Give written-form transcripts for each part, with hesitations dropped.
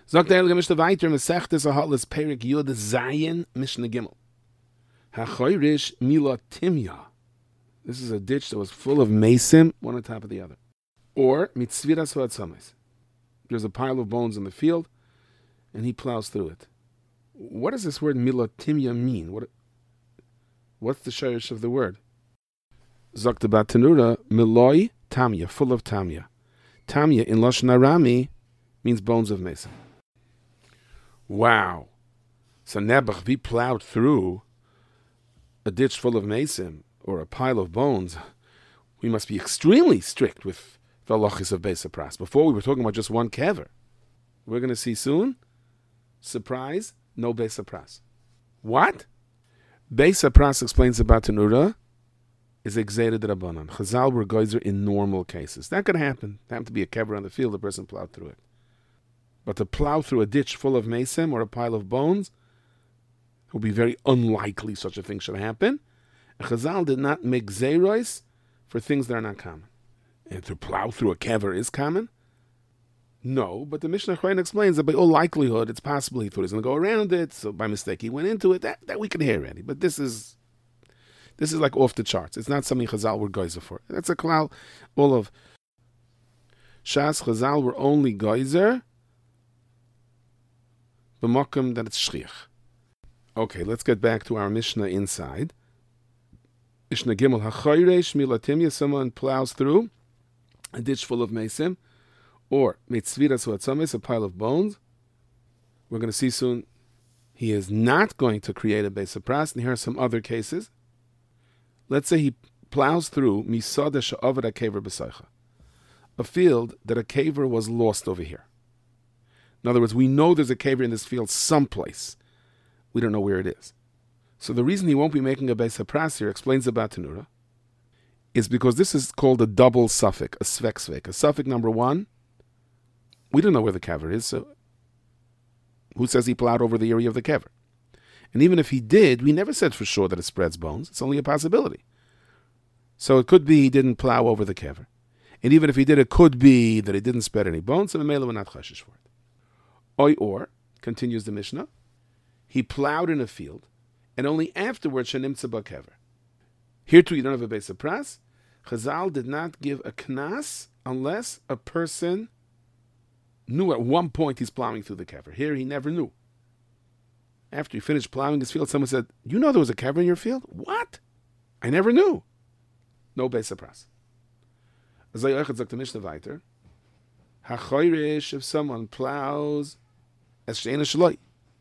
Sagt der Heilige Mishnah weiter, Mesechtes Ahalis Perik Yud Zayin Mishnah Gimel. HaChoyrish Mila Timya. This is a ditch that was full of mesim, one on top of the other. Or Mitzviras Hoatzames. There's a pile of bones in the field, and he plows through it. What does this word Mila Timya mean? What's the shayrish of the word? Zakt Bat Tanura, Miloi Tamya, full of Tamya. Tamya in Lashon Arami means bones of mesa. Wow. So Nebuch, he plowed through a ditch full of mesim, or a pile of bones. We must be extremely strict with the halachos of Beis HaPras. Before we were talking about just one kever. We're going to see soon, surprise, no Beis HaPras. What? Beis HaPras explains about Tanura is Exered Rabbanan. Chazal were geyser in normal cases. That could happen. There happened to be a kever on the field, the person plowed through it. But to plow through a ditch full of mesim or a pile of bones, it would be very unlikely such a thing should happen. And Chazal did not make zeros for things that are not common. And to plow through a kever is common? No, but the Mishnah Chayim explains that by all likelihood, it's possible he thought he was going to go around it, so by mistake he went into it. That we can hear already. But this is like off the charts. It's not something Chazal were geyser for. That's a klal. All of Shas Chazal were only geyser b'makom that it's shchiach. Okay, let's get back to our Mishnah inside. Mishnah Gimel, HaChoyresh Milatimya, someone plows through a ditch full of mesim, or Mitzviras Hoatzames, a pile of bones. We're going to see soon he is not going to create a Beis HaPras, and here are some other cases. Let's say he plows through Misada Sha'avad HaKever B'Seicha, a field that a caver was lost over here. In other words, we know there's a caver in this field someplace. We don't know where it is. So the reason he won't be making a Beis HaPras here, explains about Tanura, is because this is called a double suffix, a svek. A suffix number one, we don't know where the kever is, so who says he plowed over the area of the kever? And even if he did, we never said for sure that it spreads bones. It's only a possibility. So it could be he didn't plow over the kever. And even if he did, it could be that he didn't spread any bones, so Mamela we're not chashish for it. Or, continues the Mishnah, he plowed in a field, and only afterwards shenimtza b'kever. Here too, you don't have a Beis HaPras. Chazal did not give a knas unless a person knew at one point he's plowing through the kever. Here he never knew. After he finished plowing his field, someone said, "You know there was a kever in your field?" "What? I never knew." No Beis HaPras. Azay Oichad sagt the Mishnah weiter. HaChoyresh, if someone plows as she'ena shloi,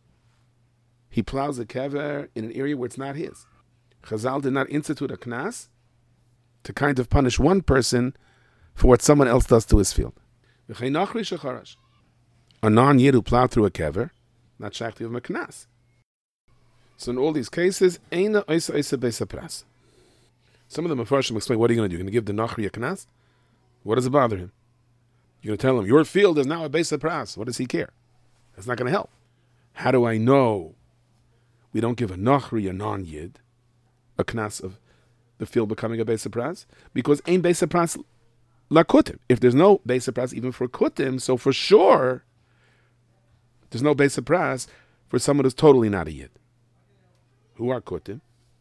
he plows a kever in an area where it's not his. Chazal did not institute a knas to kind of punish one person for what someone else does to his field. A non-yid who plowed through a kever, not shakti of a knas. So in all these cases, eina oisa Beis HaPras. Some of the Mefarshim explain, what are you going to do? You're going to give the Nachri a knas? What does it bother him? You're going to tell him, your field is now a Beis HaPras. What does he care? That's not going to help. How do I know we don't give a Nachri, a non-yid, a knas of the field becoming a Beis HaPras? Because ain't Beis HaPras la kutim. If there's no Beis HaPras even for kutim, so for sure there's no Beis HaPras for someone who's totally not a yid. Who are kutim?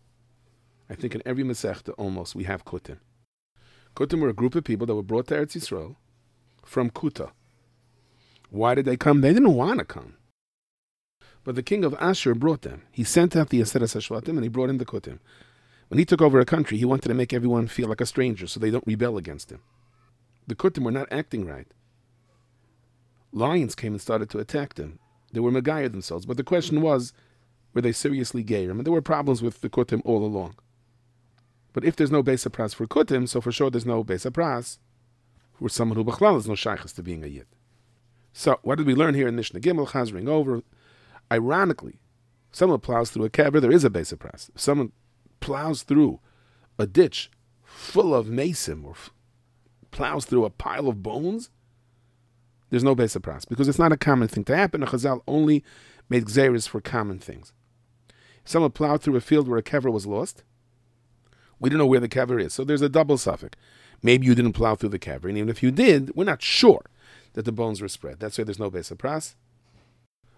I think in every Masechta almost we have kutim. Kutim were a group of people that were brought to Eretz Yisrael from Kuta. Why did they come? They didn't want to come. But the king of Ashur brought them. He sent out the Aseres HaShvatim and he brought in the kutim. When he took over a country, he wanted to make everyone feel like a stranger so they don't rebel against him. The kutim were not acting right. Lions came and started to attack them. They were Megayah themselves. But the question was, were they seriously Geirim? And there were problems with the kutim all along. But if there's no Beis HaPras for kutim, so for sure there's no Beis HaPras for someone who b'chlal is no shaychus to being a yid. So what did we learn here in Mishnah Gimel, chazering over? Ironically, if someone plows through a kever, there is a Beis HaPras. If someone plows through a ditch full of mesim or plows through a pile of bones, there's no Beis HaPras because it's not a common thing to happen. The Chazal only made gzeres for common things. If someone plowed through a field where a kever was lost, we don't know where the kever is. So there's a double suffix. Maybe you didn't plow through the kever, and even if you did, we're not sure that the bones were spread. That's why there's no Beis HaPras.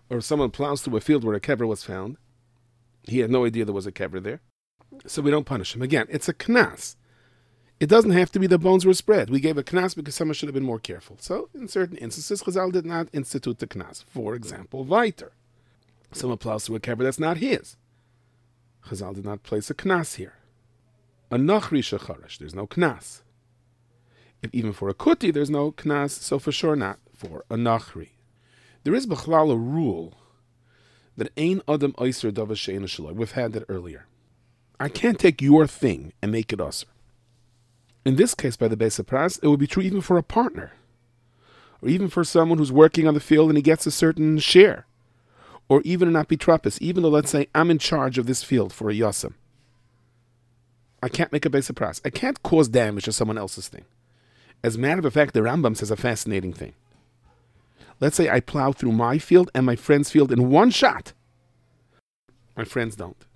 or someone plows through a field where a kever was found. He had no idea there was a kever there. So we don't punish him. Again, it's a knas. It doesn't have to be the bones were spread. We gave a knas because someone should have been more careful. So in certain instances, Chazal did not institute the knas. For example, Viter. Someone plows through a kever that's not his. Chazal did not place a knas here. A nachri shecharash, there's no knas. If even for a kuti, there's no knas, so for sure not for a nachri. There is b'chlal a rule that ein adam oiser davar she'eino shelo. We've had that earlier. I can't take your thing and make it usher. In this case, by the Beis HaPras, it would be true even for a partner, or even for someone who's working on the field and he gets a certain share, or even an apitropis, even though, let's say, I'm in charge of this field for a yasam. I can't make a Beis HaPras. I can't cause damage to someone else's thing. As a matter of fact, the Rambam says a fascinating thing. Let's say I plow through my field and my friend's field in one shot. My friends don't.